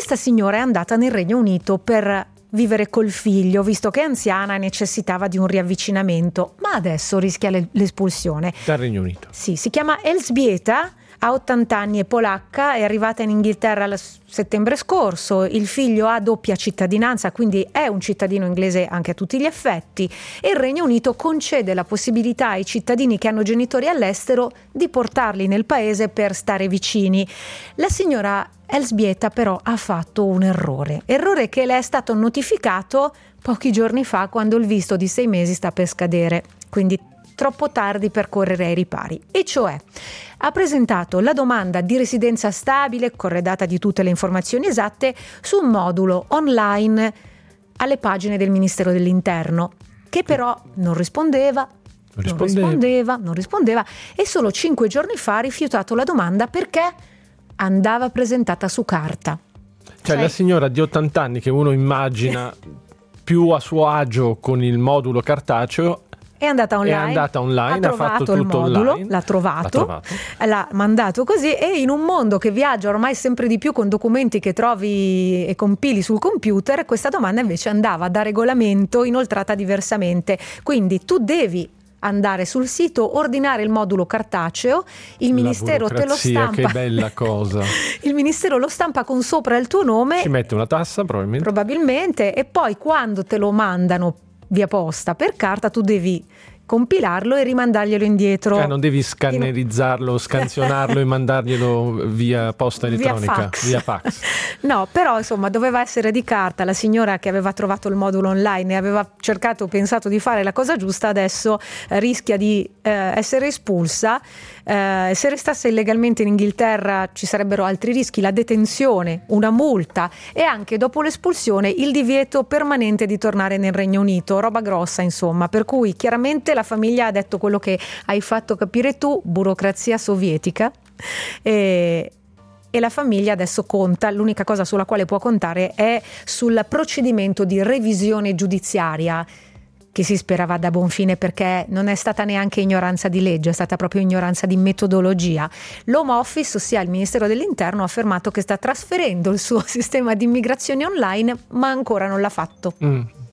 questa signora è andata nel Regno Unito per vivere col figlio, visto che è anziana e necessitava di un riavvicinamento, ma adesso rischia l'espulsione. Dal Regno Unito. Sì, si chiama Elżbieta, ha 80 anni, è polacca, è arrivata in Inghilterra a settembre scorso, il figlio ha doppia cittadinanza, quindi è un cittadino inglese anche a tutti gli effetti, e il Regno Unito concede la possibilità ai cittadini che hanno genitori all'estero di portarli nel paese per stare vicini. La signora Elżbieta però ha fatto un errore che le è stato notificato pochi giorni fa, quando il visto di 6 mesi sta per scadere, quindi troppo tardi per correre ai ripari, e cioè ha presentato la domanda di residenza stabile, corredata di tutte le informazioni esatte, su un modulo online alle pagine del Ministero dell'Interno, che però non rispondeva, e solo 5 giorni fa ha rifiutato la domanda perché andava presentata su carta. Cioè la signora di 80 anni, che uno immagina più a suo agio con il modulo cartaceo, è andata online, ha fatto trovato il tutto modulo, online, l'ha trovato, l'ha mandato così, e in un mondo che viaggia ormai sempre di più con documenti che trovi e compili sul computer, questa domanda invece andava da regolamento inoltrata diversamente. Quindi tu devi andare sul sito, ordinare il modulo cartaceo, il Ministero te lo stampa. Che bella cosa. Il Ministero lo stampa con sopra il tuo nome. Ci mette una tassa probabilmente, e poi quando te lo mandano via posta per carta tu devi compilarlo e rimandarglielo indietro. Non devi scannerizzarlo, scansionarlo e mandarglielo via posta elettronica, via fax. No, però insomma doveva essere di carta. La signora che aveva trovato il modulo online e aveva pensato di fare la cosa giusta, adesso rischia di essere espulsa. Se restasse illegalmente in Inghilterra ci sarebbero altri rischi: la detenzione, una multa, e anche dopo l'espulsione il divieto permanente di tornare nel Regno Unito. Roba grossa, insomma, per cui chiaramente la famiglia ha detto quello che hai fatto capire tu: burocrazia sovietica, e la famiglia adesso conta, l'unica cosa sulla quale può contare è sul procedimento di revisione giudiziaria, che si sperava da buon fine, perché non è stata neanche ignoranza di legge, è stata proprio ignoranza di metodologia. L'Home Office, ossia il Ministero dell'Interno, ha affermato che sta trasferendo il suo sistema di immigrazione online, ma ancora non l'ha fatto.